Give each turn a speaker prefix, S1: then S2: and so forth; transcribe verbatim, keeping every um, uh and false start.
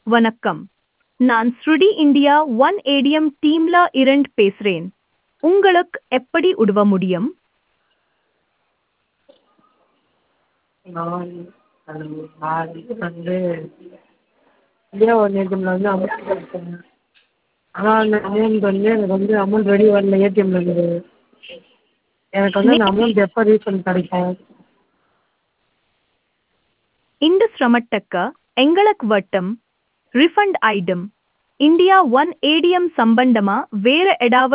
S1: வணக்கம். நான் ஸ்ருடி India one ATM டீம்ல இருந்து பேசுறேன். உங்களுக்கு எப்படி உதவ முடியும்?
S2: நான் அது நான் வந்து இந்தியா ஒன் ஏடிஎம்ல வந்து அமௌண்ட் எடுத்தேன். ஆனால் அந்த அமௌண்ட் வந்து எனக்கு வந்து அமௌண்ட் ரெடி வரல ஏடிஎம்லேருந்து. எனக்கு வந்து அந்த அமௌண்ட் எப்போ ரீஃபண்ட் கிடைக்கும்?
S1: இந்த சிரமத்துக்கு எங்களுக்கு வட்டம் refund item India one ATM சம்பந்தமா வேற ஏதாவது